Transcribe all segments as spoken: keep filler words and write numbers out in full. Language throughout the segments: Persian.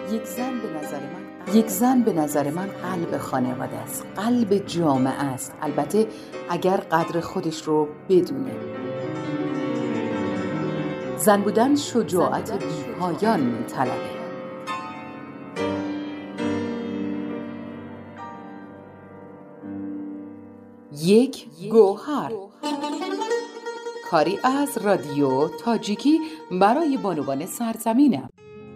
یک زن به نظر من یک زن به نظر من قلب خانواده است، قلب جامعه است، البته اگر قدر خودش رو بدونه. زن بودن شجاعت بی‌پایان می‌طلبه. یک گوهر، کاری از رادیو تاجیکی برای بانوان سرزمینم.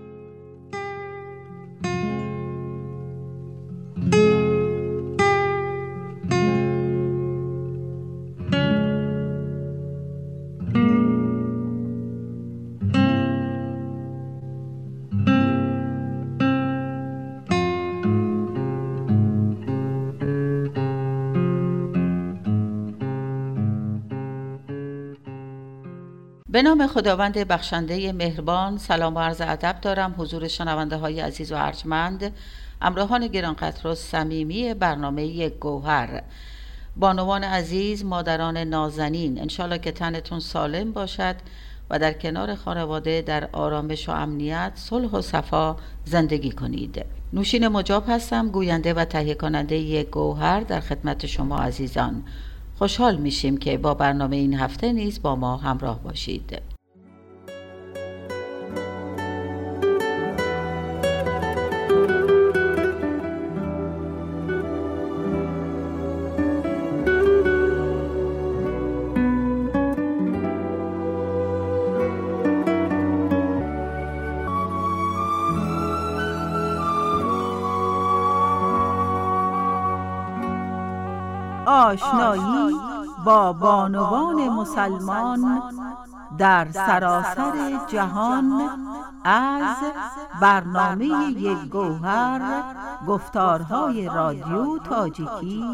به نام خداوند بخشنده مهربان، سلام و عرض ادب دارم حضور شنونده های عزیز و ارجمند، همراهان گرانقدر و صمیمی برنامه یک گوهر. بانوان عزیز، مادران نازنین، انشالله که تنتون سالم باشد و در کنار خانواده در آرامش و امنیت، صلح و صفا زندگی کنید. نوشین مجاب هستم، گوینده و تهیه کننده یک گوهر در خدمت شما عزیزان. خوشحال میشیم که با برنامه این هفته نیز با ما همراه باشید. آشنایی با بانوان مسلمان در سراسر جهان از برنامه یک گوهر، گفتارهای رادیو تاجیکی.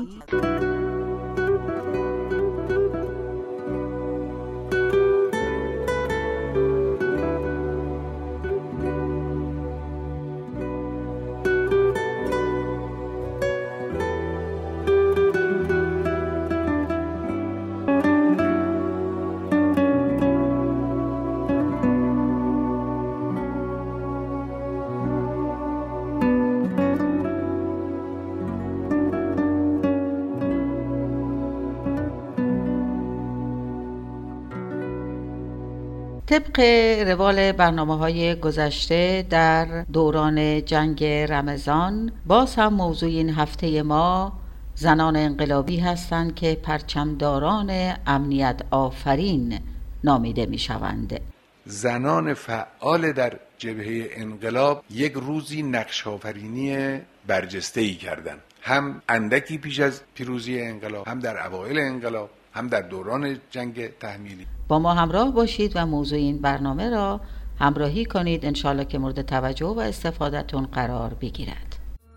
طبق روال برنامه‌های گذشته در دوران جنگ رمضان، باز هم موضوع این هفته ما زنان انقلابی هستند که پرچمداران امنیت آفرین نامیده می‌شوند. زنان فعال در جبهه انقلاب یک روزی نقش آفرینی برجسته‌ای کردند، هم اندکی پیش از پیروزی انقلاب، هم در اوایل انقلاب، هم در دوران جنگ تحمیلی. با ما همراه باشید و موضوع این برنامه را همراهی کنید، انشالله که مورد توجه و استفادهتون قرار بگیرد.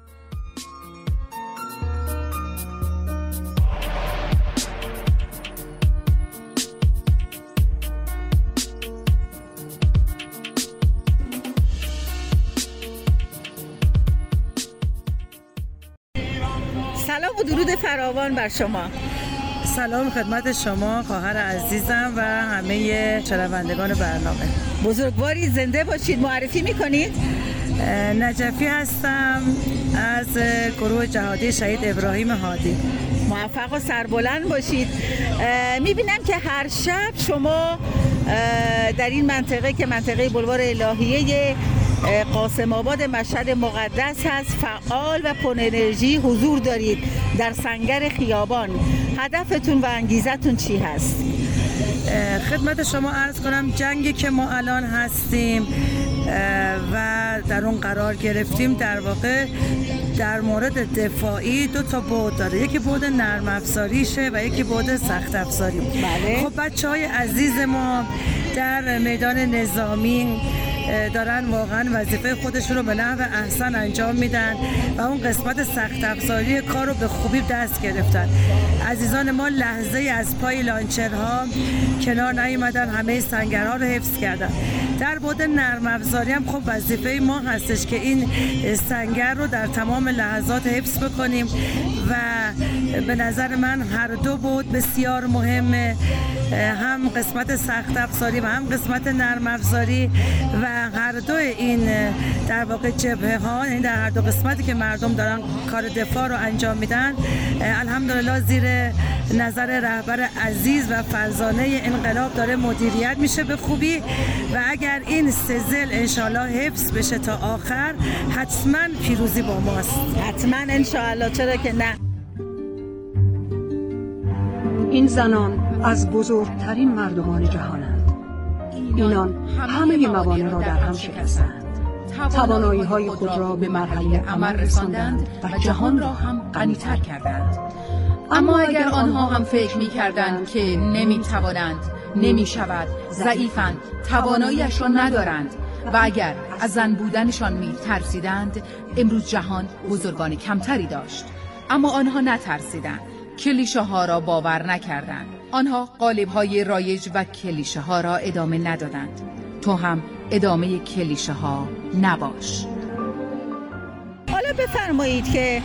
سلام و درود فراوان بر شما. سلام خدمت شما خواهر عزیزم و همه شنوندگان برنامه. بزرگواری، زنده باشید. معرفی میکنید؟ نجفی هستم از گروه جهادی شهید ابراهیم هادی. موفق و سربلند باشید. میبینم که هر شب شما در این منطقه که منطقه بلوار الهیه قاسم آباد مشهد مقدس هست فعال و پر انرژی حضور دارید در سنگر خیابان. هدفتون و انگیزتون چی هست؟ خدمت شما عرض کنم جنگی که ما الان هستیم و در اون قرار گرفتیم در واقع در مورد دفاعی دو تا بعد داره، یکی بعد نرم افزاریشه و یکی بعد سخت افزاری. بله. خب بچهای عزیز ما در میدان نظامی دارن واقعا وظیفه خودشون رو به نحو احسن انجام میدن و اون قسمت سخت افزاری کار رو به خوبی دست گرفتن. عزیزان ما لحظه از پای لانچرها کنار نیومدن، همه سنگرها رو حفظ کردن. در بعد نرم افزاری هم خب وظیفه ما هستش که این سنگر رو در تمام لحظات حفظ بکنیم و به نظر من هر دو بعد بسیار مهمه هم قسمت سخت افزاری و هم قسمت نرم افزاری و هر دو این در واقع جبهه ها، یعنی در هر دو قسمتی که مردم دارن کار دفاع رو انجام میدن، الحمدلله زیر نظر رهبر عزیز و فرزانه انقلاب داره مدیریت میشه به خوبی و اگر این سزل انشالله حفظ بشه تا آخر حتما پیروزی با ماست. حتما انشالله، چرا که نه. این زنان از بزرگترین مردمان جهانند. اینان همه موانع را در هم شکستند، توانایی های خود را به مرحله عمل رساندند و جهان را هم غنی‌تر کردند. اما اگر آنها هم فکر می کردند که نمی توانند، نمی شود، ضعیفند، تواناییش را ندارند و اگر از زن بودنشان می ترسیدند، امروز جهان بزرگان کمتری داشت. اما آنها نترسیدند، کلیشه ها را باور نکردند. آنها قالب های رایج و کلیشه ها را ادامه ندادند. تو هم ادامه کلیشه ها نباش. حالا بفرمایید که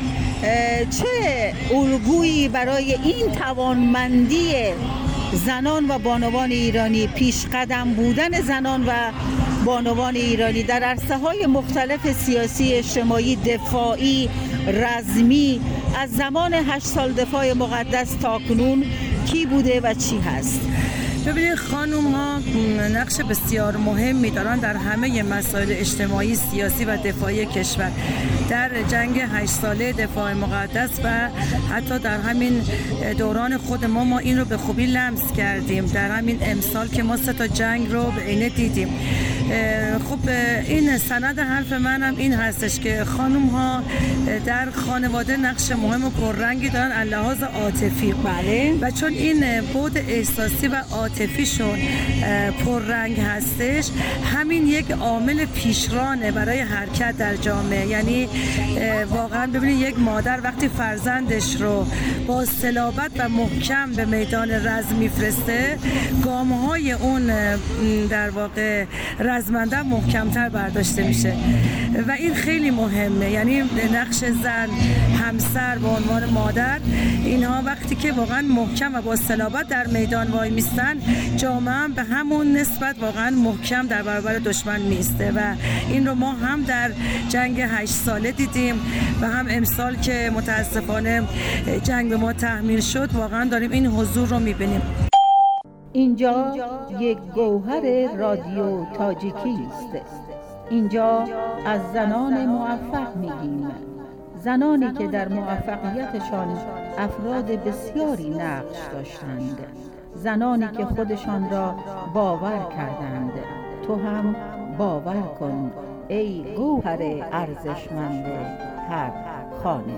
چه الگویی برای این توانمندی زنان و بانوان ایرانی، پیش قدم بودن زنان و بانوان ایرانی در عرصه‌های مختلف سیاسی، اجتماعی، دفاعی، رزمی از زمان هشت سال دفاع مقدس تا کنون کی بوده و چی هست؟ ببینید خانوم ها نقش بسیار مهمی دارن در همه مسائل اجتماعی، سیاسی و دفاعی کشور. در جنگ هشت ساله دفاع مقدس و حتی در همین دوران خود ما ما این رو به خوبی لمس کردیم. در همین امسال که ما سه تا جنگ رو به عینه دیدیم. خب این سند حرف منم این هستش که خانوم ها در خانواده نقش مهم و پررنگی دارن از لحاظ عاطفی. بله. و چون این بود احساسی و عاطفیشون پررنگ هستش، همین یک عامل پیشرانه برای حرکت در جامعه. یعنی واقعا ببینید یک مادر وقتی فرزندش رو با صلابت و محکم به میدان رزم میفرسته، گام‌های اون در واقع رزمنده محکمتر برداشته میشه و این خیلی مهمه. یعنی نقش زن، همسر به عنوان مادر، اینها وقتی که واقعا محکم و با صلابت در میدان وای میستن، جامعه هم به همون نسبت واقعا محکم در برابر دشمن میسته و این رو ما هم در جنگ هشت ساله دیدیم و هم امسال که متاسفانه جنگ به ما تحمیل شد، واقعا داریم این حضور رو میبینیم. اینجا یک گوهر رادیو تاجیکی است. اینجا از زنان موفق میگیم، زنانی که در موفقیتشان افراد بسیاری نقش داشتند، زنانی که خودشان را باور کردند. تو هم باور کن ای گوهر ارزشمند هر خانه.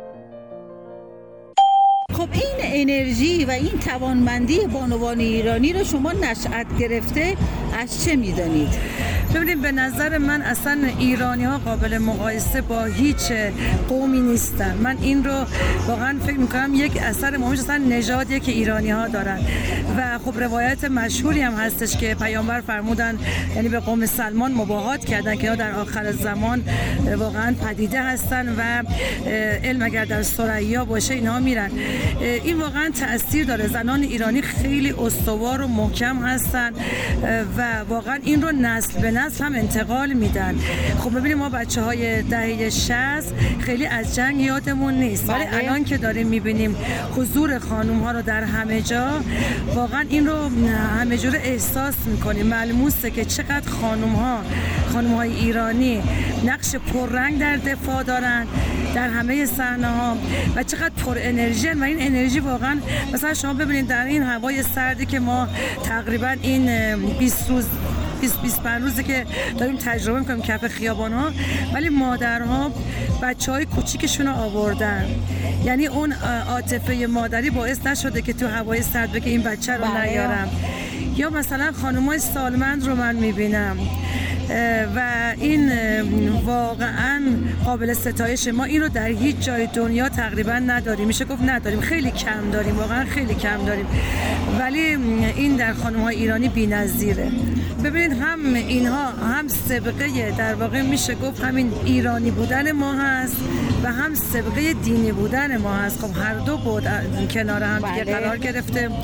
خب این انرژی و این توانمندی بانوان ایرانی رو شما نشأت گرفته از چه میدانید؟ ببینید به نظر من اصلا ایرانی ها قابل مقایسه با هیچ قومی نیستن. من این رو واقعا فکر میکنم یک اثر مهمش اصلا نژادیه که ایرانی ها دارن و خب روایت مشهوری هم هستش که پیامبر فرمودن، یعنی به قوم سلمان مباهات کردن که در آخر زمان واقعا پدیده هستن و علم اگر در ثریا باشه اینها میرن. این واقعا تأثیر داره. زنان ایرانی خیلی استوار و محکم هستن و واقعا این رو نسل به نسل هم انتقال میدن. خب ببینیم ما بچه های دهه شصت خیلی از جنگ یادمون نیست، ولی الان که داریم میبینیم حضور خانوم ها رو در همه جا، واقعا این رو همه جوره احساس میکنیم. ملموسه که چقدر خانوم ها خانوم های ایرانی نقش پررنگ در دفاع دارن در همه صحنه ها و چقدر پر انرژی و این انرژی واقعا مثلا شما ببینید در این هوای سردی که ما تقریبا این بیست روز بیست بیست و پنج روزه که داریم تجربه میکنیم کف خیابان ها، ولی مادرها بچه های کوچیکشون رو آوردن. یعنی اون عاطفه مادری باعث نشده که تو هوای سرد بگه این بچه رو نیارم. یا مثلا خانم‌های سالمند رو من میبینم و این واقعا قابل ستایش. ما این رو در هیچ جای دنیا تقریبا نداریم، میشه گفت نداریم، خیلی کم داریم، واقعا خیلی کم داریم، ولی این در خانم‌های ایرانی بی‌نظیره. ببینید هم اینها هم سابقه در واقع میشه گفت همین ایرانی بودن ما هست و هم سابقه دینی بودن ما هست. خب هر دو بود کنار هم دیگه قرار گرفته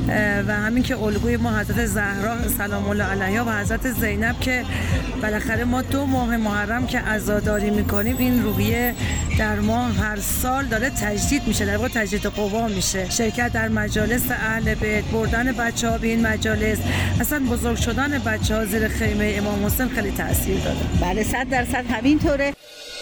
و همین که الگوی ما حضرت زهرا سلام الله علیها و حضرت زینب که بالاخره ما دو ماه محرم که عزاداری میکنیم این روحیه در ما هر سال داره تجدید میشه، در واقع تجدید قوا میشه. شرکت در مجالس اهل بیت، بردن بچه‌ها به این مجالس، اصلا بزرگ شدن بچه‌ها زیر خیمه امام حسین خیلی تاثیر داده. بله صد درصد همینطوره.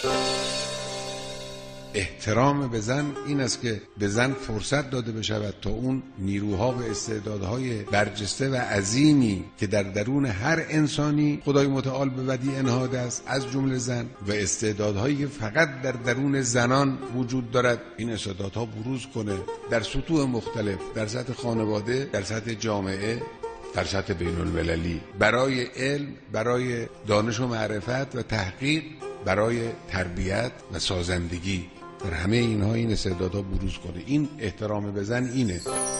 احترام به زن این است که به زن فرصت داده بشود تا اون نیروها و استعدادهای برجسته و عظیمی که در درون هر انسانی خدای متعال به ودیع انهاده است از جمله زن و استعدادهایی که فقط در درون زنان وجود دارد، این استعدادها بروز کنه در سطوح مختلف، در سطح خانواده، در سطح جامعه، در سطح بین المللی، برای علم، برای دانش و معرفت و تحقیق، برای تربیت و سازندگی. در همه اینها این استعدادها بروز کنه. این احترام به زن اینه.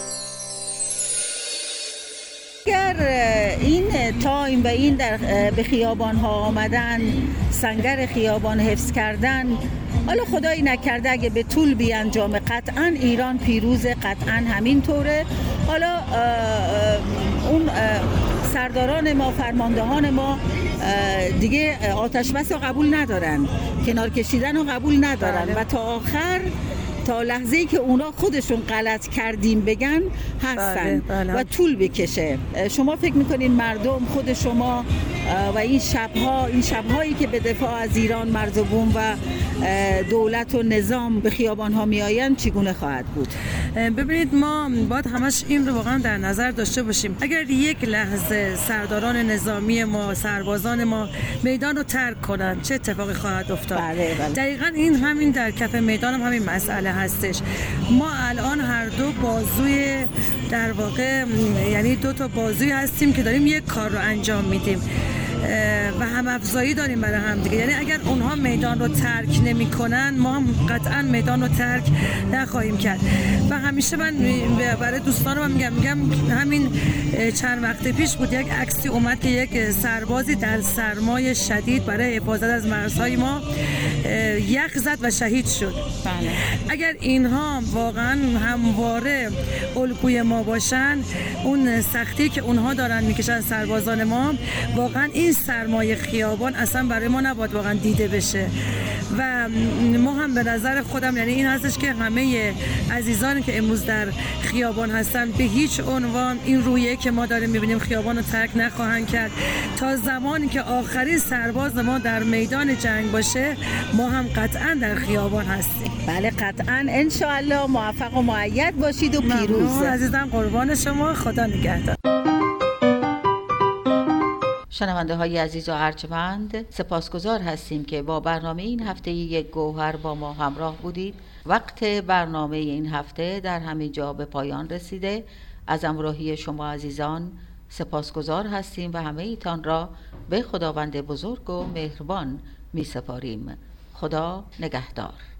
اگر این تایم و این در به خیابان ها آمدن، سنگر خیابان حفظ کردن، حالا خدایی نکرده اگه به طول بیانجامه، قطعا ایران پیروز، قطعا همینطوره. حالا اون سرداران ما، فرماندهان ما دیگه آتش بس رو قبول ندارن، کنار کشیدن رو قبول ندارن و تا آخر، تا لحظه‌ای که اونا خودشون غلط کردیم بگن هستن. بله، بله. و طول بکشه. شما فکر میکنین مردم خود شما و این شبها این شبهایی که به دفاع از ایران، مرز و بوم و دولت و نظام به خیابان ها می آیند چگونه خواهد بود؟ ببینید ما باید همش این رو واقعا در نظر داشته باشیم. اگر یک لحظه سرداران نظامی ما، سربازان ما میدان رو ترک کنن چه اتفاقی خواهد افتاد؟ بله، بله. دقیقاً این همین در کف میدان هم همین مسئله هستش. ما الان هر دو بازوی در واقع یعنی دو تا بازوی هستیم که داریم یک کار رو انجام میدیم و هم افزایی داریم برای هم دیگه. یعنی اگر اونها میدان رو ترک نمی کنن ما هم قطعا میدان رو ترک نخواهیم کرد. و همیشه من برای دوستانم میگم میگم همین چند وقت پیش بود یک عکسی اومد که یک سربازی در سرمای شدید برای حفاظت از مرزهای ما یخ زد و شهید شد. بله. اگر اینها واقعا همواره الگوی ما باشن، اون سختی که اونها دارن میکشن سربازان ما، واقعا این سرمایه خیابان اصلا برای ما نباید واقعا دیده بشه. و ما هم به نظر خودم یعنی این هستش که همه عزیزانی که امروز در خیابان هستن به هیچ عنوان این رویه که ما داریم میبینیم خیابان رو ترک نخواهند کرد تا زمانی که آخرین سرباز ما در میدان جنگ باشه. ما هم قطعا در خیابان هستیم. بله قطعا، انشاءالله موفق و مؤید باشید و پیروز. عزیزم قربان شما، خدا نگهدار. شنونده های عزیز و ارجمند، سپاسگزار هستیم که با برنامه این هفته یک گوهر با ما همراه بودید. وقت برنامه این هفته در همین جا به پایان رسیده. از همراهی شما عزیزان سپاسگزار هستیم و همه ایتان را به خداوند بزرگ و مهربان می سپاریم. خدا نگهدار.